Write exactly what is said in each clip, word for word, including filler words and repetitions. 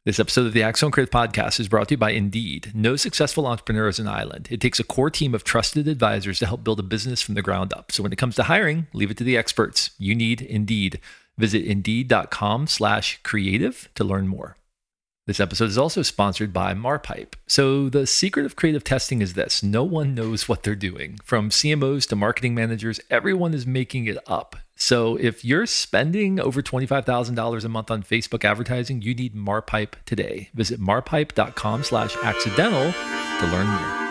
This episode of the Axon Creative Podcast is brought to you by Indeed. No successful entrepreneur is an island. It takes a core team of trusted advisors to help build a business from the ground up. So when it comes to hiring, leave it to the experts. You need Indeed. Visit Indeed.com slash creative to learn more. This episode is also sponsored by Marpipe. So the secret of creative testing is this: no one knows what they're doing. From C M Os to marketing managers, everyone is making it up. So if you're spending over twenty-five thousand dollars a month on Facebook advertising, you need Marpipe today. Visit marpipe.com slash accidental to learn more.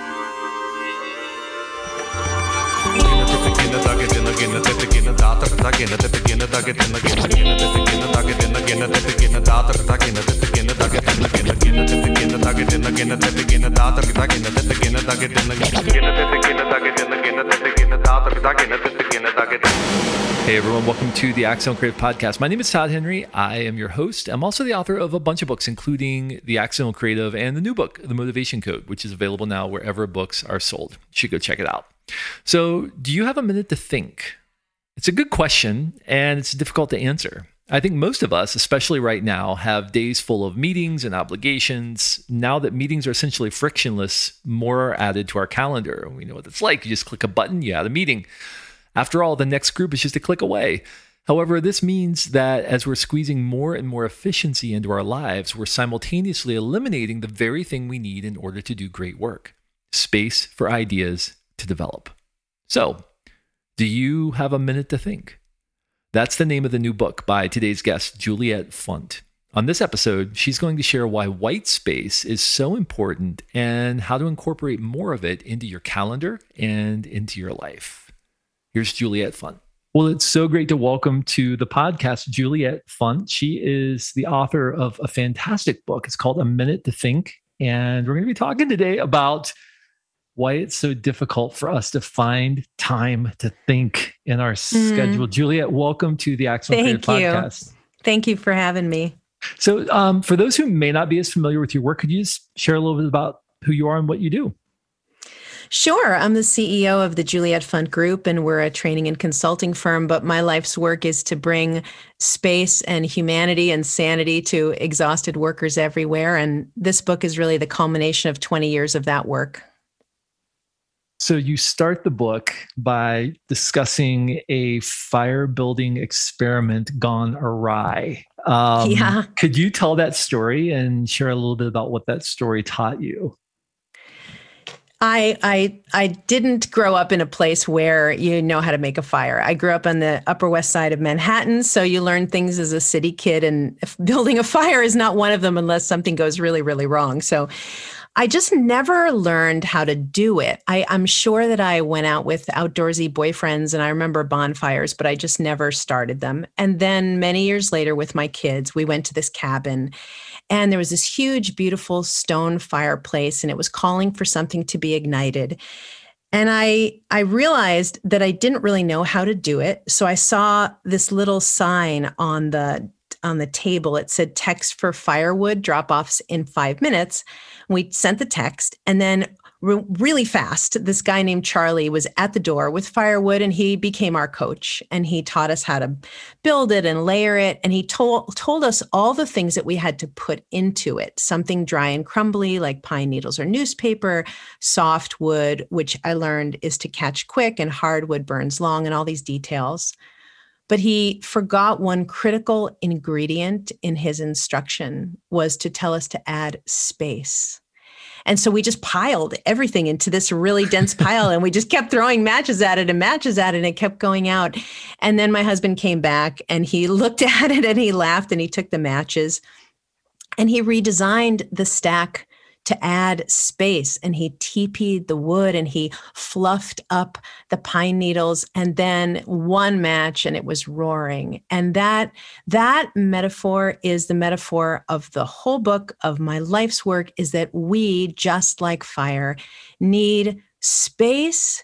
Hey everyone, welcome to the Axon Creative Podcast. My name is Todd Henry. I am your host. I'm also the author of a bunch of books, including The Axon Creative and the new book, The Motivation Code, which is available now wherever books are sold. You should go check it out. So, do you have a minute to think? It's a good question, and it's difficult to answer. I think most of us, especially right now, have days full of meetings and obligations. Now that meetings are essentially frictionless, more are added to our calendar. We know what it's like. You just click a button, you add a meeting. After all, the next group is just a click away. However, this means that as we're squeezing more and more efficiency into our lives, we're simultaneously eliminating the very thing we need in order to do great work: space for ideas to develop. So, do you have a minute to think? That's the name of the new book by today's guest, Juliet Funt. On this episode, she's going to share why white space is so important and how to incorporate more of it into your calendar and into your life. Here's Juliet Funt. Well, it's so great to welcome to the podcast Juliet Funt. She is the author of a fantastic book. It's called A Minute to Think. And we're going to be talking today about why it's so difficult for us to find time to think in our mm. schedule. Juliet, welcome to the Axon Creative Podcast. Thank you for having me. So um, for those who may not be as familiar with your work, could you just share a little bit about who you are and what you do? Sure. I'm the C E O of the Juliet Funt Group, and we're a training and consulting firm, but my life's work is to bring space and humanity and sanity to exhausted workers everywhere. And this book is really the culmination of twenty years of that work. So you start the book by discussing a fire building experiment gone awry. Um, yeah. Could you tell that story and share a little bit about what that story taught you? I, I I didn't grow up in a place where you know how to make a fire. I grew up on the Upper West Side of Manhattan, so you learn things as a city kid, and building a fire is not one of them unless something goes really, really wrong. So I just never learned how to do it. I, I'm sure that I went out with outdoorsy boyfriends and I remember bonfires, but I just never started them. And then many years later with my kids, we went to this cabin and there was this huge, beautiful stone fireplace and it was calling for something to be ignited. And I I realized that I didn't really know how to do it. So I saw this little sign on the on the table. It said text for firewood drop-offs in five minutes. We sent the text and then re- really fast, this guy named Charlie was at the door with firewood and he became our coach and he taught us how to build it and layer it. And he told, told us all the things that we had to put into it. Something dry and crumbly like pine needles or newspaper, soft wood, which I learned is to catch quick, and hardwood burns long, and all these details. But he forgot one critical ingredient in his instruction was to tell us to add space. And so we just piled everything into this really dense pile and we just kept throwing matches at it and matches at it and it kept going out. And then my husband came back and he looked at it and he laughed and he took the matches and he redesigned the stack to add space, and he teepeed the wood and he fluffed up the pine needles, and then one match and it was roaring. And that that metaphor is the metaphor of the whole book, of my life's work, is that we, just like fire, need space,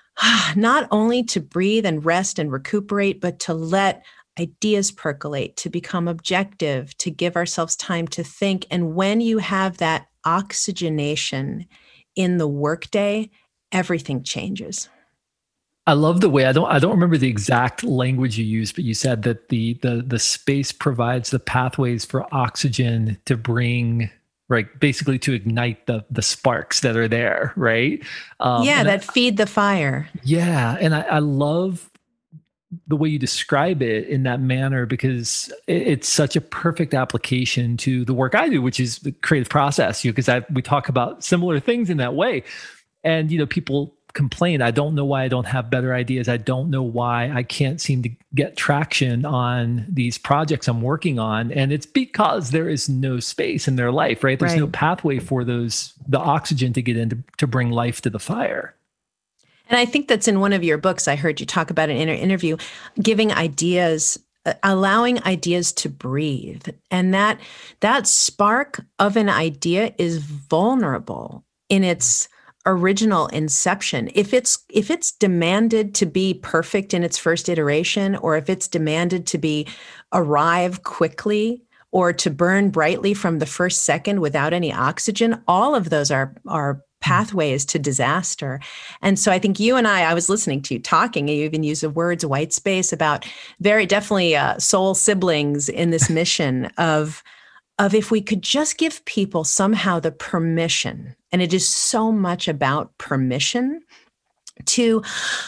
not only to breathe and rest and recuperate, but to let ideas percolate, to become objective, to give ourselves time to think. And when you have that oxygenation in the workday, everything changes. I love the way I don't I don't remember the exact language you used, but you said that the the the space provides the pathways for oxygen to bring, right, basically to ignite the the sparks that are there, right? Um, Yeah, and I, that feed the fire. yeah, and I, I love the way you describe it in that manner because it, it's such a perfect application to the work I do, which is the creative process. You because I we talk about similar things in that way, and you know people complain, I don't know why I don't have better ideas. I don't know why I can't seem to get traction on these projects I'm working on. And it's because there is no space in their life, right? There's Right. no pathway for those, the oxygen to get in to, to bring life to the fire. And I think that's in one of your books. I heard you talk about it in an interview, giving ideas, uh, allowing ideas to breathe. And that that spark of an idea is vulnerable in its original inception. If it's if it's demanded to be perfect in its first iteration, or if it's demanded to be arrive quickly or to burn brightly from the first second without any oxygen, all of those are are pathways to disaster. And so I think you and I, I was listening to you talking, and you even use the words white space about very definitely uh, soul siblings in this mission of of if we could just give people somehow the permission, and it is so much about permission to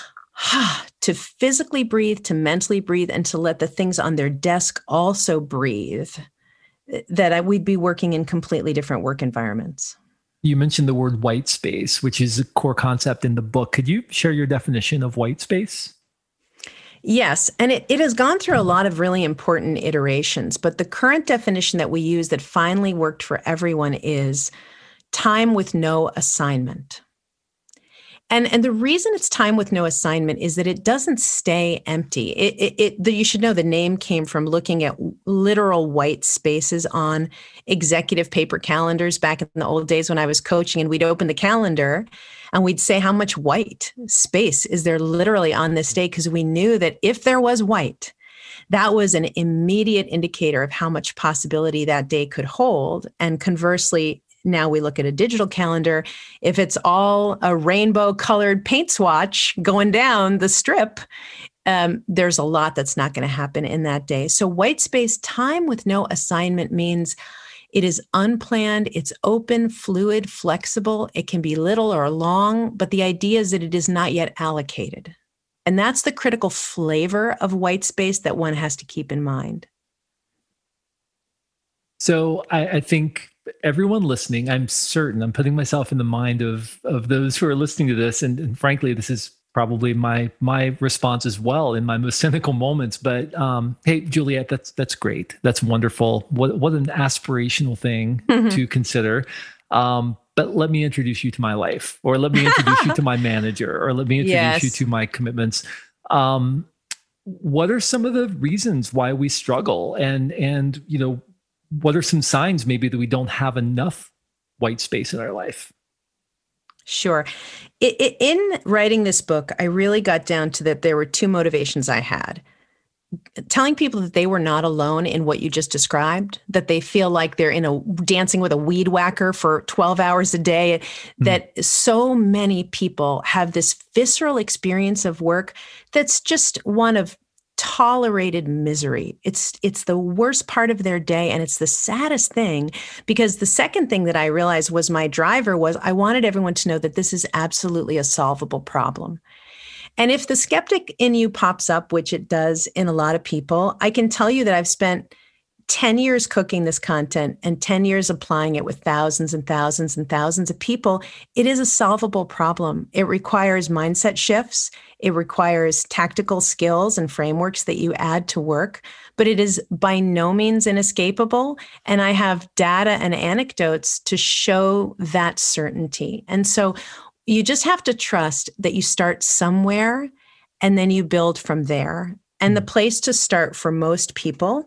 to physically breathe, to mentally breathe, and to let the things on their desk also breathe, that I, we'd be working in completely different work environments. You mentioned the word white space, which is a core concept in the book. Could you share your definition of white space? Yes, and it, it has gone through a lot of really important iterations, but the current definition that we use that finally worked for everyone is time with no assignment. And, and the reason it's time with no assignment is that it doesn't stay empty. It, it, it, the, you should know the name came from looking at literal white spaces on executive paper calendars back in the old days when I was coaching, and we'd open the calendar and we'd say how much white space is there literally on this day, because we knew that if there was white, that was an immediate indicator of how much possibility that day could hold. And conversely, now we look at a digital calendar. If it's all a rainbow colored paint swatch going down the strip, um, there's a lot that's not going to happen in that day. So white space time with no assignment means it is unplanned, it's open, fluid, flexible. It can be little or long, but the idea is that it is not yet allocated. And that's the critical flavor of white space that one has to keep in mind. So I, I think everyone listening, I'm certain, I'm putting myself in the mind of of those who are listening to this, and, and frankly, this is probably my my response as well in my most cynical moments. But um, hey, Juliet, that's that's great, that's wonderful. What what an aspirational thing mm-hmm. to consider. Um, but let me introduce you to my life, or let me introduce you to my manager, or let me introduce yes. you to my commitments. Um, what are some of the reasons why we struggle, and and you know, what are some signs maybe that we don't have enough white space in our life? Sure. It, it, in writing this book, I really got down to that there were two motivations I had. Telling people that they were not alone in what you just described, that they feel like they're in a dancing with a weed whacker for twelve hours a day, mm-hmm. that so many people have this visceral experience of work that's just one of tolerated misery. It's it's the worst part of their day, and it's the saddest thing, because the second thing that I realized was my driver was I wanted everyone to know that this is absolutely a solvable problem. And if the skeptic in you pops up, which it does in a lot of people, I can tell you that I've spent ten years cooking this content and ten years applying it with thousands and thousands and thousands of people. It is a solvable problem. It requires mindset shifts. It requires tactical skills and frameworks that you add to work, but it is by no means inescapable. And I have data and anecdotes to show that certainty. And so you just have to trust that you start somewhere and then you build from there. And the place to start for most people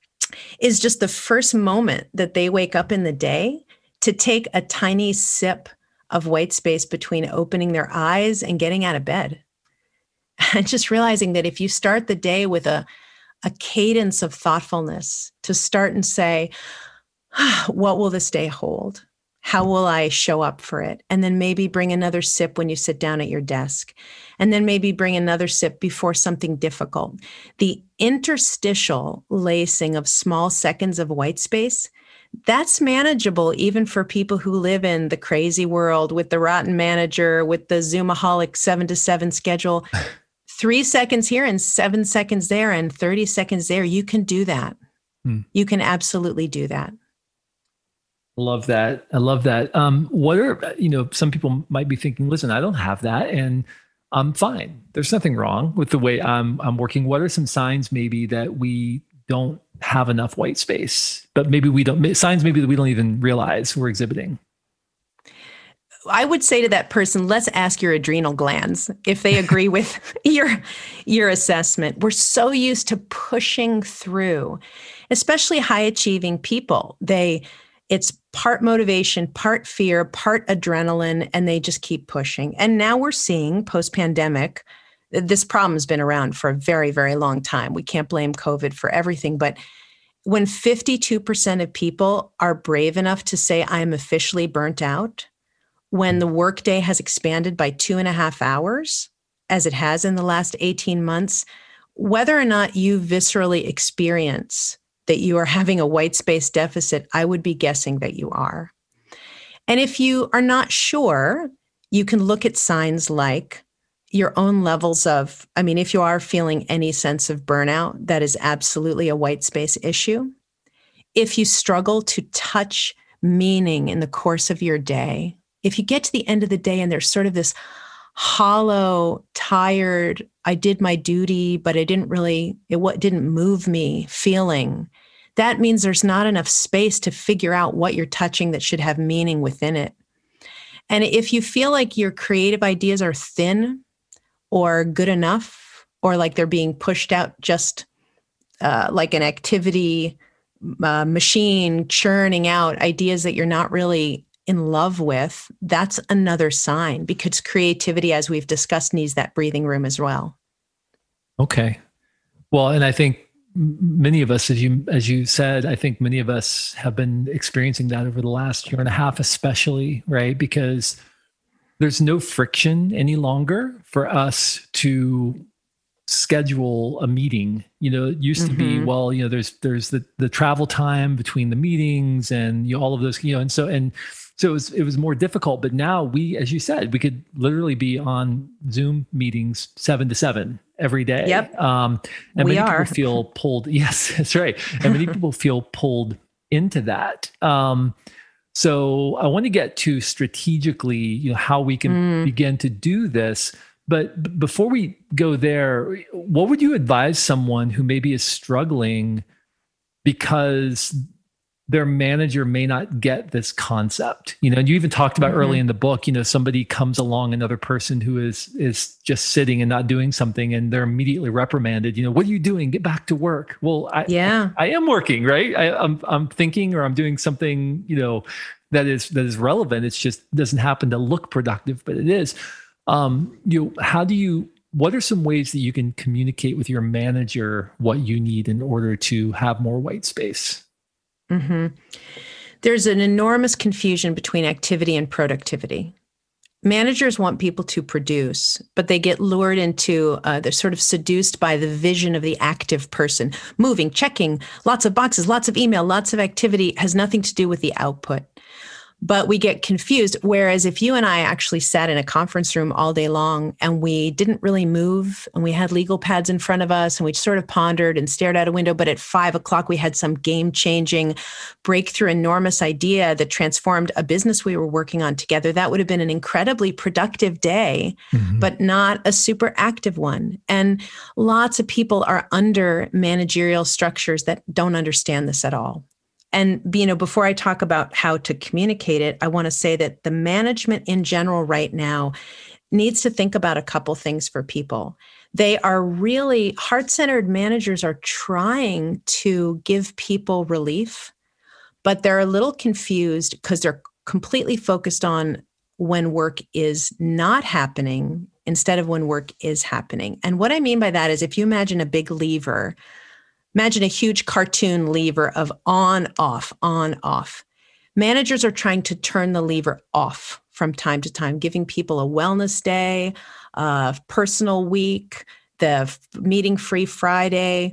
is just the first moment that they wake up in the day to take a tiny sip of white space between opening their eyes and getting out of bed. And just realizing that if you start the day with a, a cadence of thoughtfulness to start and say, what will this day hold? How will I show up for it? And then maybe bring another sip when you sit down at your desk. And then maybe bring another sip before something difficult. The interstitial lacing of small seconds of white space, that's manageable even for people who live in the crazy world with the rotten manager, with the Zoomaholic seven to seven schedule. Three seconds here and seven seconds there and thirty seconds there. You can do that. Hmm. You can absolutely do that. Love that. I love that. Um, what are, you know, some people might be thinking, listen, I don't have that and I'm fine. There's nothing wrong with the way I'm, I'm working. What are some signs maybe that we don't have enough white space, but maybe we don't, signs maybe that we don't even realize we're exhibiting? I would say to that person, let's ask your adrenal glands if they agree with your, your assessment. We're so used to pushing through, especially high achieving people. They, it's part motivation, part fear, part adrenaline, and they just keep pushing. And now we're seeing post-pandemic, this problem's been around for a very, very long time. We can't blame COVID for everything, but when fifty-two percent of people are brave enough to say, I'm officially burnt out, when the workday has expanded by two and a half hours, as it has in the last eighteen months, whether or not you viscerally experience that you are having a white space deficit, I would be guessing that you are. And if you are not sure, you can look at signs like your own levels of, I mean, if you are feeling any sense of burnout, that is absolutely a white space issue. If you struggle to touch meaning in the course of your day, if you get to the end of the day and there's sort of this hollow, tired, I did my duty, but it didn't really, it what didn't move me feeling, that means there's not enough space to figure out what you're touching that should have meaning within it. And if you feel like your creative ideas are thin or good enough, or like they're being pushed out just uh, like an activity uh, machine churning out ideas that you're not really in love with, that's another sign, because creativity, as we've discussed, needs that breathing room as well. Okay. Well, and I think many of us, as you as you said, I think many of us have been experiencing that over the last year and a half, especially, right? Because there's no friction any longer for us to schedule a meeting. You know, it used mm-hmm. to be, well, you know, there's there's the the travel time between the meetings and you know, all of those, you know, and so and so it was it was more difficult. But now we, as you said, we could literally be on Zoom meetings seven to seven every day. Yep. Um, and we many are. people feel pulled. Yes, that's right. And many people feel pulled into that. Um, so I want to get to strategically, you know, how we can mm. begin to do this. But b- before we go there, what would you advise someone who maybe is struggling because their manager may not get this concept? You know, and you even talked about mm-hmm. early in the book, you know, somebody comes along, another person who is is just sitting and not doing something, and they're immediately reprimanded. You know, what are you doing? Get back to work. Well, I yeah. I, I am working, right? I, I'm I'm thinking, or I'm doing something, you know, that is that is relevant. It's just doesn't happen to look productive, but it is. Um, you know, how do you? What are some ways that you can communicate with your manager what you need in order to have more white space? Mm-hmm. There's an enormous confusion between activity and productivity. Managers want people to produce, but they get lured into, uh, they're sort of seduced by the vision of the active person, moving, checking, lots of boxes, lots of email, lots of activity, has nothing to do with the output. But we get confused. Whereas if you and I actually sat in a conference room all day long and we didn't really move and we had legal pads in front of us and we sort of pondered and stared out a window, but at five o'clock we had some game-changing breakthrough, enormous idea that transformed a business we were working on together, that would have been an incredibly productive day, mm-hmm. but not a super active one. And lots of people are under managerial structures that don't understand this at all. And, you know, before I talk about how to communicate it, I want to say that the management in general right now needs to think about a couple things for people. They are really, heart-centered managers are trying to give people relief, but they're a little confused because they're completely focused on when work is not happening instead of when work is happening. And what I mean by that is if you imagine a big lever, imagine a huge cartoon lever of on, off, on, off. Managers are trying to turn the lever off from time to time, giving people a wellness day, a personal week, the meeting-free Friday.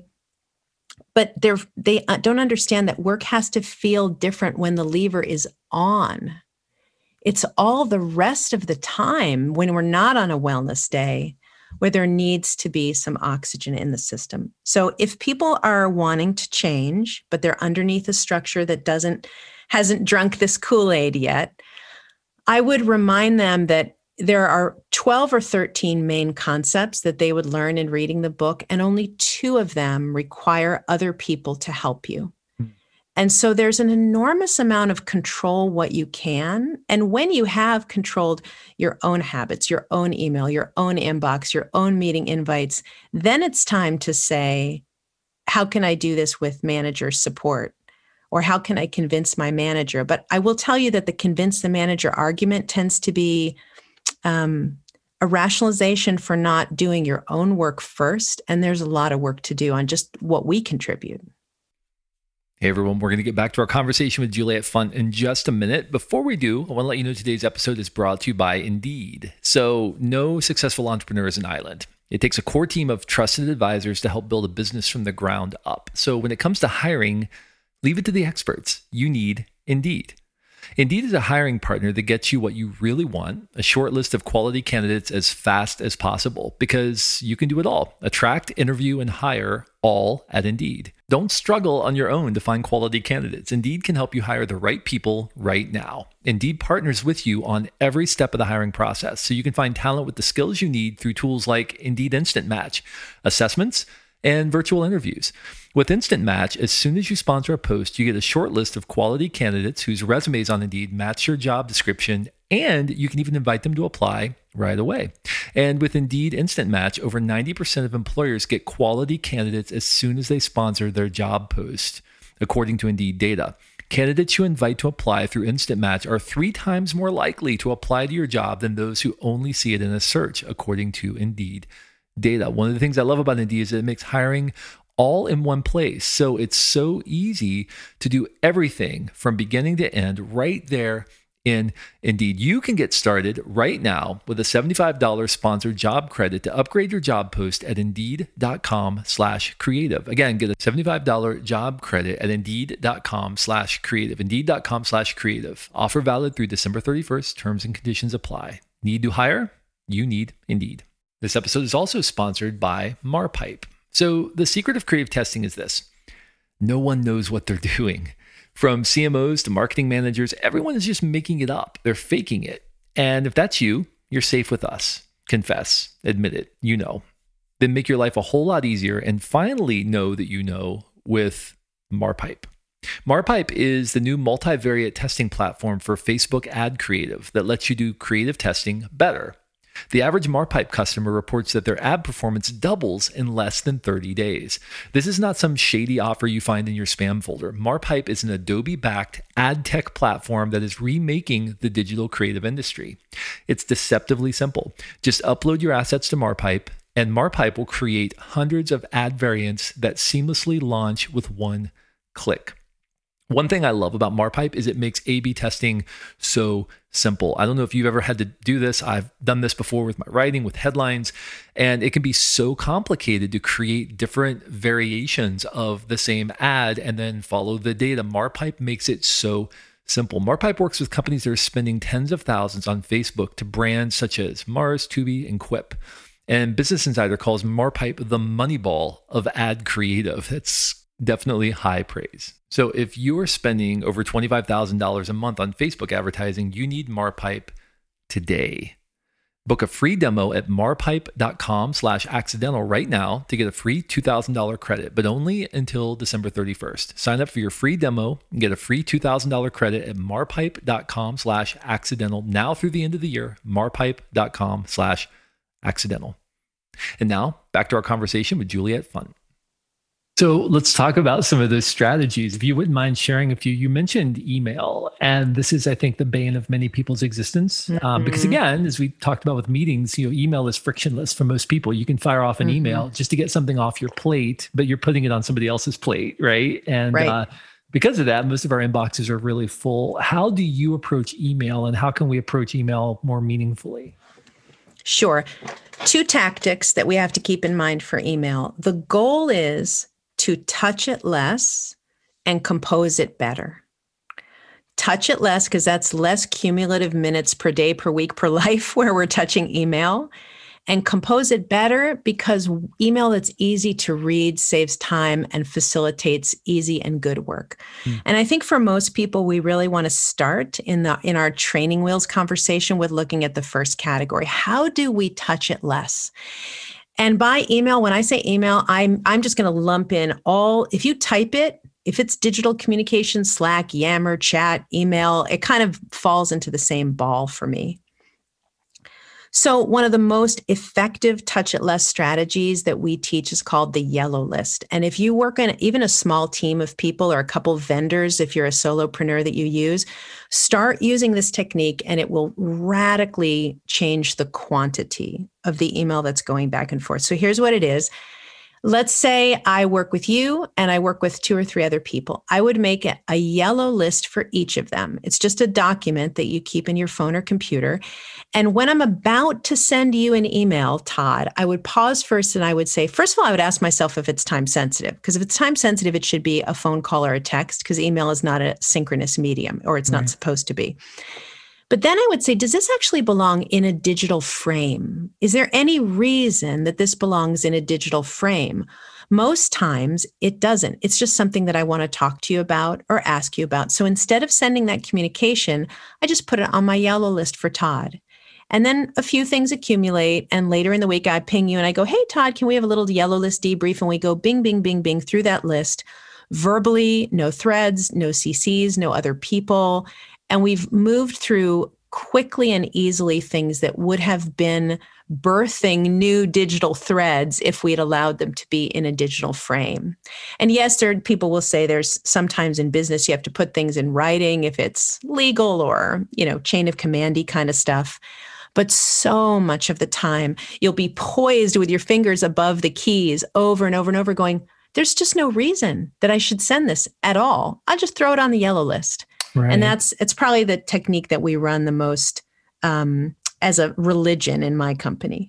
But they're, they don't understand that work has to feel different when the lever is on. It's all the rest of the time when we're not on a wellness day where there needs to be some oxygen in the system. So if people are wanting to change, but they're underneath a structure that doesn't hasn't drunk this Kool-Aid yet, I would remind them that there are twelve or thirteen main concepts that they would learn in reading the book, and only two of them require other people to help you. Mm. And so there's an enormous amount of control what you can. And when you have controlled your own habits, your own email, your own inbox, your own meeting invites, then it's time to say, how can I do this with manager support? Or how can I convince my manager? But I will tell you that the convince the manager argument tends to be um, a rationalization for not doing your own work first. And there's a lot of work to do on just what we contribute. Hey everyone, we're going to get back to our conversation with Juliet Funt in just a minute. Before we do, I want to let you know today's episode is brought to you by Indeed. So no successful entrepreneur is an island. It takes a core team of trusted advisors to help build a business from the ground up. So when it comes to hiring, leave it to the experts. You need Indeed. Indeed is a hiring partner that gets you what you really want, a short list of quality candidates as fast as possible, because you can do it all. Attract, interview, and hire all at Indeed. Don't struggle on your own to find quality candidates. Indeed can help you hire the right people right now. Indeed partners with you on every step of the hiring process, so you can find talent with the skills you need through tools like Indeed Instant Match, assessments, and virtual interviews. With Instant Match, as soon as you sponsor a post, you get a short list of quality candidates whose resumes on Indeed match your job description, and you can even invite them to apply right away. And with Indeed Instant Match, over ninety percent of employers get quality candidates as soon as they sponsor their job post, according to Indeed data. Candidates you invite to apply through Instant Match are three times more likely to apply to your job than those who only see it in a search, according to Indeed data. One of the things I love about Indeed is that it makes hiring all in one place. So it's so easy to do everything from beginning to end right there in Indeed. You can get started right now with a seventy-five dollars sponsored job credit to upgrade your job post at indeed.com slash creative. Again, get a seventy-five dollars job credit at indeed.com slash creative. Indeed.com slash creative. Offer valid through December thirty-first. Terms and conditions apply. Need to hire? You need Indeed. This episode is also sponsored by Marpipe. So the secret of creative testing is this: no one knows what they're doing. From C M Os to marketing managers, everyone is just making it up. They're faking it. And if that's you, you're safe with us. Confess, admit it, you know. Then make your life a whole lot easier and finally know that you know with Marpipe. Marpipe is the new multivariate testing platform for Facebook ad creative that lets you do creative testing better. The average Marpipe customer reports that their ad performance doubles in less than thirty days. This is not some shady offer you find in your spam folder. Marpipe is an Adobe-backed ad tech platform that is remaking the digital creative industry. It's deceptively simple. Just upload your assets to Marpipe, and Marpipe will create hundreds of ad variants that seamlessly launch with one click. One thing I love about Marpipe is it makes A B testing so simple. I don't know if you've ever had to do this. I've done this before with my writing, with headlines, and it can be so complicated to create different variations of the same ad and then follow the data. Marpipe makes it so simple. Marpipe works with companies that are spending tens of thousands on Facebook to brands such as Mars, Tubi, and Quip. And Business Insider calls Marpipe the Moneyball of ad creative. That's definitely high praise. So if you're spending over twenty-five thousand dollars a month on Facebook advertising, you need Marpipe today. Book a free demo at marpipe.com slash accidental right now to get a free two thousand dollars credit, but only until December thirty-first. Sign up for your free demo and get a free two thousand dollars credit at marpipe.com slash accidental now through the end of the year, marpipe.com slash accidental. And now back to our conversation with Juliet Funt. So let's talk about some of those strategies. If you wouldn't mind sharing a few, you mentioned email, and this is, I think, the bane of many people's existence. Mm-hmm. Um, because again, as we talked about with meetings, you know, email is frictionless for most people. You can fire off an mm-hmm. email just to get something off your plate, but you're putting it on somebody else's plate, right? And right. Uh, because of that, most of our inboxes are really full. How do you approach email, and how can we approach email more meaningfully? Sure. Two tactics that we have to keep in mind for email. The goal is to touch it less and compose it better. Touch it less because that's less cumulative minutes per day, per week, per life where we're touching email. And compose it better because email that's easy to read saves time and facilitates easy and good work. Mm. And I think for most people, we really want to start in the in our training wheels conversation with looking at the first category. How do we touch it less? And by email, when I say email, I'm I'm just going to lump in all, if you type it, if it's digital communication, Slack, Yammer, chat, email, it kind of falls into the same ball for me. So one of the most effective touch it less strategies that we teach is called the yellow list. And if you work in even a small team of people or a couple of vendors, if you're a solopreneur that you use, start using this technique and it will radically change the quantity of the email that's going back and forth. So here's what it is. Let's say I work with you and I work with two or three other people. I would make a, a yellow list for each of them. It's just a document that you keep in your phone or computer. And when I'm about to send you an email, Todd, I would pause first and I would say, first of all, I would ask myself if it's time sensitive, because if it's time sensitive, it should be a phone call or a text, because email is not a synchronous medium, or it's right. not supposed to be. But then I would say, does this actually belong in a digital frame? Is there any reason that this belongs in a digital frame? Most times it doesn't. It's just something that I want to talk to you about or ask you about. So instead of sending that communication, I just put it on my yellow list for Todd. And then a few things accumulate. And later in the week, I ping you and I go, hey, Todd, can we have a little yellow list debrief? And we go bing, bing, bing, bing through that list verbally, no threads, no C Cs, no other people. And we've moved through quickly and easily things that would have been birthing new digital threads if we had allowed them to be in a digital frame. And yes, there people will say there's sometimes in business you have to put things in writing if it's legal or, you know, chain of commandy kind of stuff. But so much of the time you'll be poised with your fingers above the keys over and over and over going, there's just no reason that I should send this at all. I'll just throw it on the yellow list. Right. And that's, it's probably the technique that we run the most um, as a religion in my company.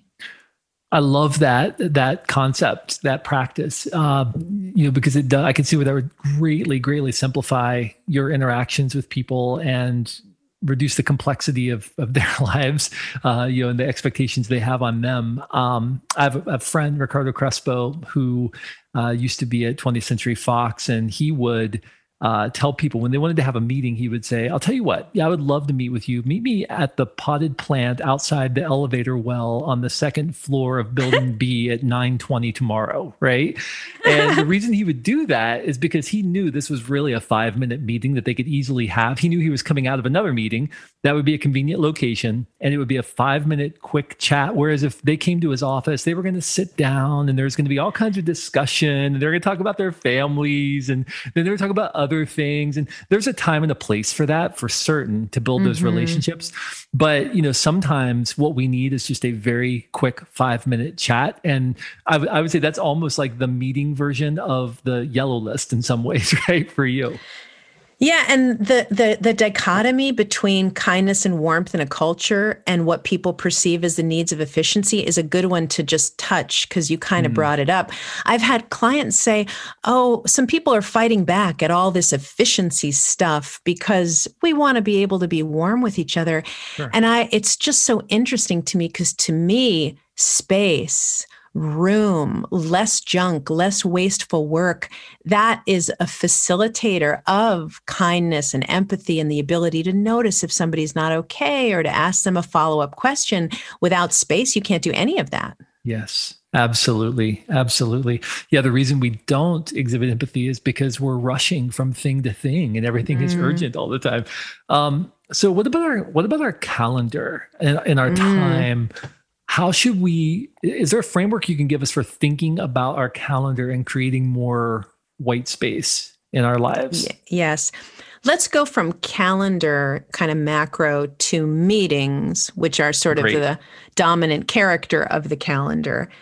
I love that, that concept, that practice, uh, you know, because it does, I can see where that would greatly, greatly simplify your interactions with people and reduce the complexity of, of their lives, uh, you know, and the expectations they have on them. Um, I have a, a friend, Ricardo Crespo, who uh, used to be at twentieth Century Fox, and he would Uh, tell people when they wanted to have a meeting, he would say, I'll tell you what, yeah, I would love to meet with you. Meet me at the potted plant outside the elevator well on the second floor of building B at nine twenty tomorrow, right? And the reason he would do that is because he knew this was really a five minute meeting that they could easily have. He knew he was coming out of another meeting that would be a convenient location and it would be a five minute quick chat. Whereas if they came to his office, they were going to sit down and there's going to be all kinds of discussion and they're going to talk about their families and then they were talking about other things. And there's a time and a place for that, for certain, to build those mm-hmm. relationships. But, you know, sometimes what we need is just a very quick five minute chat. And I, w- I would say that's almost like the meeting version of the yellow list in some ways, right? For you. Yeah. And the, the, the dichotomy between kindness and warmth in a culture and what people perceive as the needs of efficiency is a good one to just touch because you kind of mm. brought it up. I've had clients say, oh, some people are fighting back at all this efficiency stuff because we want to be able to be warm with each other. Sure. And I, it's just so interesting to me because to me, space, room, less junk, less wasteful work, that is a facilitator of kindness and empathy and the ability to notice if somebody's not okay or to ask them a follow-up question. Without space, you can't do any of that. Yes, absolutely. Absolutely. Yeah. The reason we don't exhibit empathy is because we're rushing from thing to thing and everything mm. is urgent all the time. Um, so what about our, what about our calendar and, and our mm. time? How should we, is there a framework you can give us for thinking about our calendar and creating more white space in our lives? Y- yes. Let's go from calendar kind of macro to meetings, which are sort of Great. the dominant character of the calendar.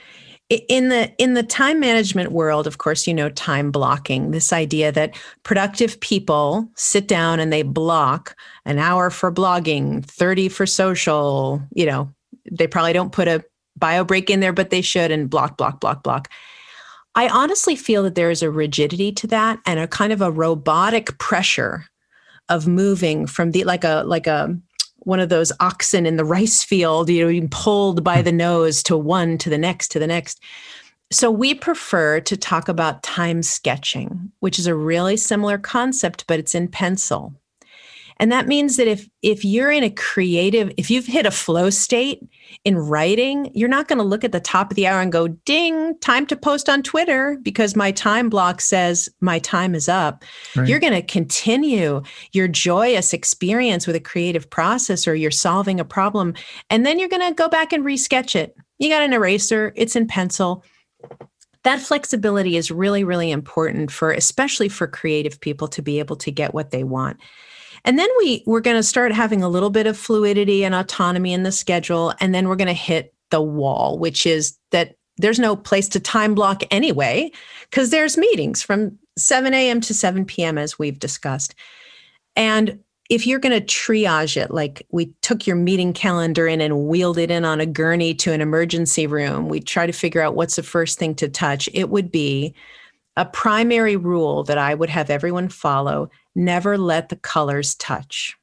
In the in the time management world, of course, you know, time blocking, this idea that productive people sit down and they block an hour for blogging, thirty for social, you know, they probably don't put a bio break in there, but they should, and block, block, block, block. I honestly feel that there is a rigidity to that and a kind of a robotic pressure of moving from the, like a, like a, one of those oxen in the rice field, you know, being pulled by the nose to one, to the next, to the next. So we prefer to talk about time sketching, which is a really similar concept, but it's in pencil. And that means that if if you're in a creative, if you've hit a flow state in writing, you're not going to look at the top of the hour and go, ding, time to post on Twitter because my time block says my time is up. Right. You're going to continue your joyous experience with a creative process, or you're solving a problem. And then you're going to go back and resketch it. You got an eraser, it's in pencil. That flexibility is really, really important for, especially for creative people, to be able to get what they want. And then we, we're going to start having a little bit of fluidity and autonomy in the schedule. And then we're going to hit the wall, which is that there's no place to time block anyway, because there's meetings from seven a.m. to seven p.m., as we've discussed. And if you're going to triage it, like we took your meeting calendar in and wheeled it in on a gurney to an emergency room, we try to figure out what's the first thing to touch. It would be a primary rule that I would have everyone follow: never let the colors touch.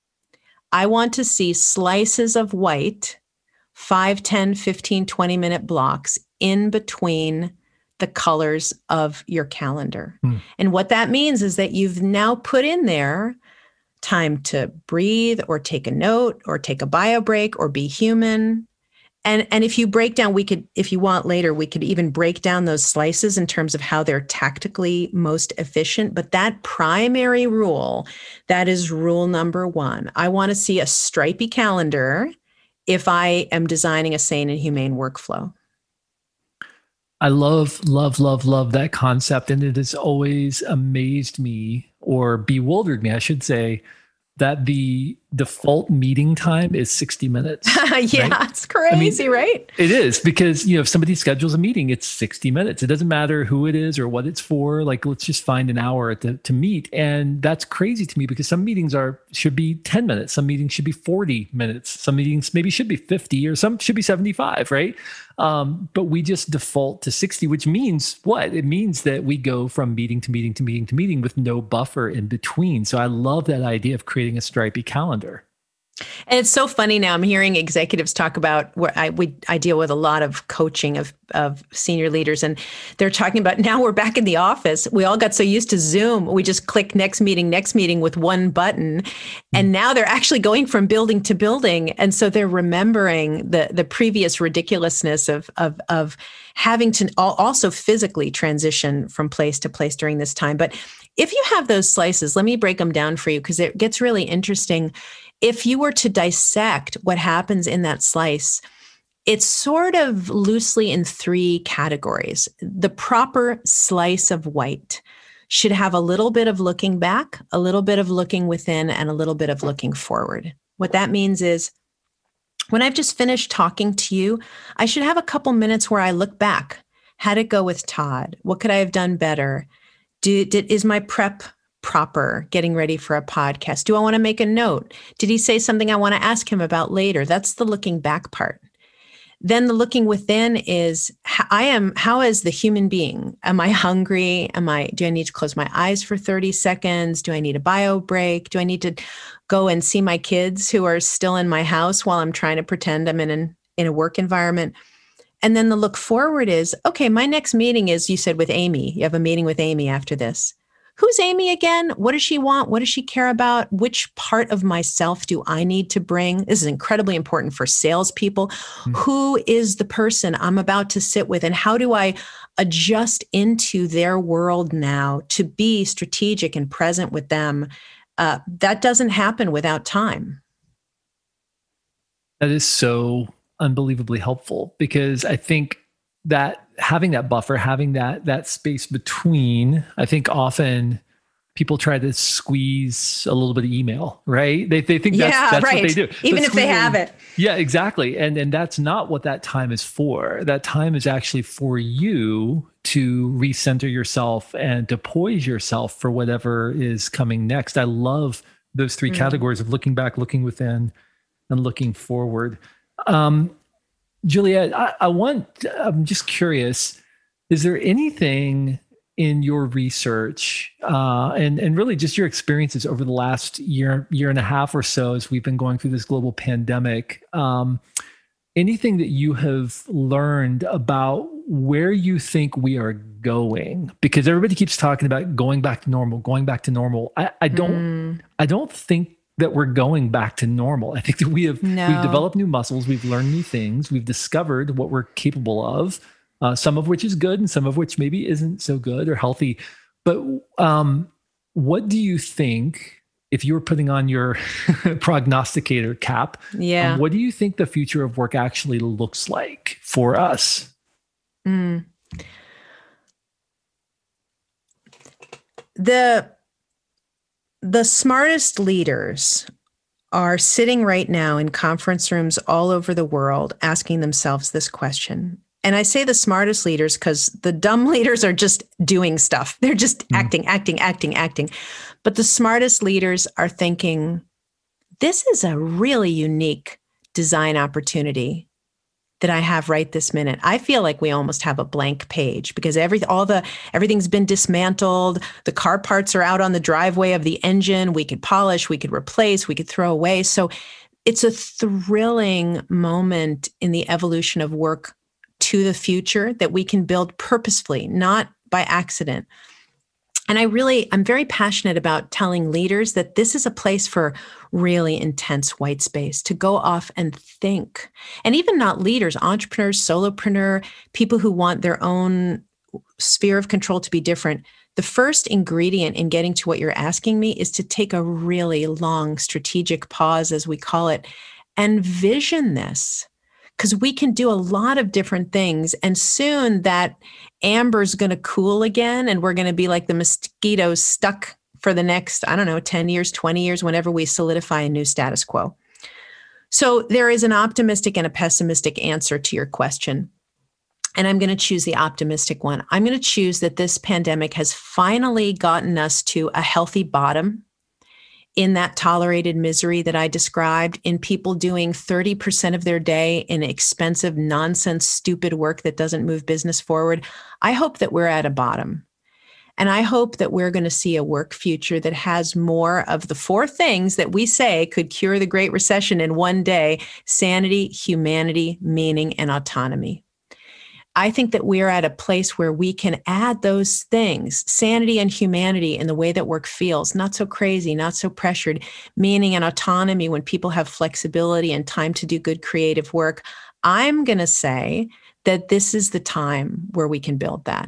I want to see slices of white, five, ten, fifteen, twenty minute blocks in between the colors of your calendar. Hmm. And what that means is that you've now put in there time to breathe or take a note or take a bio break or be human. And, and if you break down, we could, if you want later, we could even break down those slices in terms of how they're tactically most efficient. But that primary rule, that is rule number one. I want to see a stripy calendar if I am designing a sane and humane workflow. I love, love, love, love that concept. And it has always amazed me, or bewildered me, I should say, that the default meeting time is sixty minutes. Yeah, right? It's crazy, I mean, right? It is, because, you know, if somebody schedules a meeting, it's sixty minutes. It doesn't matter who it is or what it's for. Like, let's just find an hour to, to meet. And that's crazy to me, because some meetings are should be ten minutes. Some meetings should be forty minutes. Some meetings maybe should be fifty, or some should be seventy-five, right? Um, but we just default to sixty, which means what? It means that we go from meeting to meeting to meeting to meeting with no buffer in between. So I love that idea of creating a stripy calendar. And it's so funny now. I'm hearing executives talk about where I we I deal with a lot of coaching of of senior leaders, and they're talking about now we're back in the office. We all got so used to Zoom. We just click next meeting, next meeting with one button. And now they're actually going from building to building. And so they're remembering the the previous ridiculousness of of of having to also physically transition from place to place during this time. But if you have those slices, let me break them down for you, because it gets really interesting. If you were to dissect what happens in that slice, it's sort of loosely in three categories. The proper slice of white should have a little bit of looking back, a little bit of looking within, and a little bit of looking forward. What that means is, when I've just finished talking to you, I should have a couple minutes where I look back. How'd it go with Todd? What could I have done better? Do, did, is my prep proper, getting ready for a podcast? Do I want to make a note? Did he say something I want to ask him about later? That's the looking back part. Then the looking within is, I am, how is the human being? Am I hungry? Am I, do I need to close my eyes for thirty seconds? Do I need a bio break? Do I need to go and see my kids who are still in my house while I'm trying to pretend I'm in an, in a work environment? And then the look forward is, okay, my next meeting is, you said with Amy, you have a meeting with Amy after this. Who's Amy again? What does she want? What does she care about? Which part of myself do I need to bring? This is incredibly important for salespeople. Mm-hmm. Who is the person I'm about to sit with? And how do I adjust into their world now to be strategic and present with them? Uh, that doesn't happen without time. That is so unbelievably helpful, because I think that having that buffer, having that that space between, I think often people try to squeeze a little bit of email, right? They they think that's, yeah, that's right. what they do. Even but if they have it. Yeah, exactly. And and that's not what that time is for. That time is actually for you to recenter yourself and to poise yourself for whatever is coming next. I love those three mm. categories of looking back, looking within, and looking forward. Um, Juliet, I, I want, I'm just curious, is there anything in your research uh, and, and really just your experiences over the last year, year and a half or so as we've been going through this global pandemic, um, anything that you have learned about where you think we are going? Because everybody keeps talking about going back to normal, going back to normal. I, I don't, mm. I don't think that we're going back to normal. I think that we have, no. we've developed new muscles. We've learned new things. We've discovered what we're capable of, uh, some of which is good and some of which maybe isn't so good or healthy. But um, what do you think, if you were putting on your prognosticator cap, yeah. um, what do you think the future of work actually looks like for us? Mm. The The smartest leaders are sitting right now in conference rooms all over the world asking themselves this question. And I say the smartest leaders because the dumb leaders are just doing stuff. They're just mm. acting, acting, acting, acting. But the smartest leaders are thinking, this is a really unique design opportunity that I have right this minute. I feel like we almost have a blank page because every all the everything's been dismantled. The car parts are out on the driveway of the engine. We could polish, we could replace, we could throw away. So it's a thrilling moment in the evolution of work to the future that we can build purposefully, not by accident. And I really, I'm very passionate about telling leaders that this is a place for really intense white space to go off and think. And even not leaders, entrepreneurs, solopreneur, people who want their own sphere of control to be different. The first ingredient in getting to what you're asking me is to take a really long strategic pause, as we call it, and vision this. Because we can do a lot of different things. And soon that amber's going to cool again. And we're going to be like the mosquitoes stuck for the next, I don't know, ten years, twenty years, whenever we solidify a new status quo. So there is an optimistic and a pessimistic answer to your question. And I'm going to choose the optimistic one. I'm going to choose that this pandemic has finally gotten us to a healthy bottom in that tolerated misery that I described, in people doing thirty percent of their day in expensive, nonsense, stupid work that doesn't move business forward. I hope that we're at a bottom. And I hope that we're going to see a work future that has more of the four things that we say could cure the Great Recession in one day: sanity, humanity, meaning, and autonomy. I think that we're at a place where we can add those things, sanity and humanity, in the way that work feels, not so crazy, not so pressured, meaning and autonomy when people have flexibility and time to do good creative work. I'm going to say that this is the time where we can build that.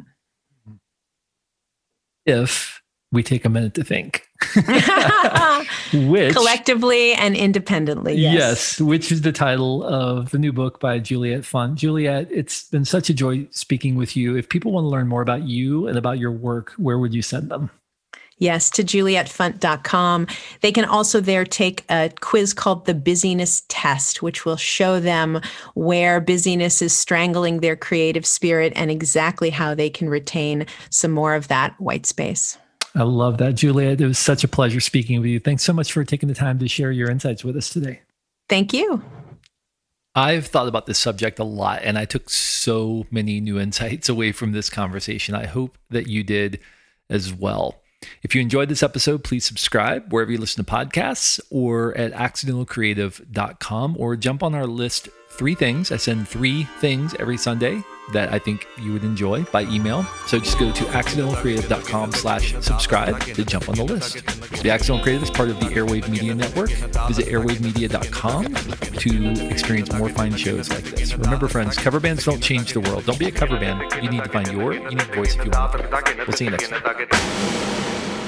If we take a minute to think. Which, collectively and independently, yes. Yes, which is the title of the new book by Juliet Funt. Juliet, it's been such a joy speaking with you. If people want to learn more about you and about your work, where would you send them? Yes, to juliet funt dot com. They can also there take a quiz called the Busyness Test, which will show them where busyness is strangling their creative spirit and exactly how they can retain some more of that white space. I love that, Juliet. It was such a pleasure speaking with you. Thanks so much for taking the time to share your insights with us today. Thank you. I've thought about this subject a lot, and I took so many new insights away from this conversation. I hope that you did as well. If you enjoyed this episode, please subscribe wherever you listen to podcasts or at accidental creative dot com, or jump on our list, Three Things. I send three things every Sunday that I think you would enjoy by email. So just go to accidental creative dot com slash subscribe to jump on the list. The Accidental Creative is part of the Airwave Media Network. Visit airwave media dot com to experience more fine shows like this. Remember, friends, cover bands don't change the world. Don't be a cover band. You need to find your unique voice if you want. We'll see you next time.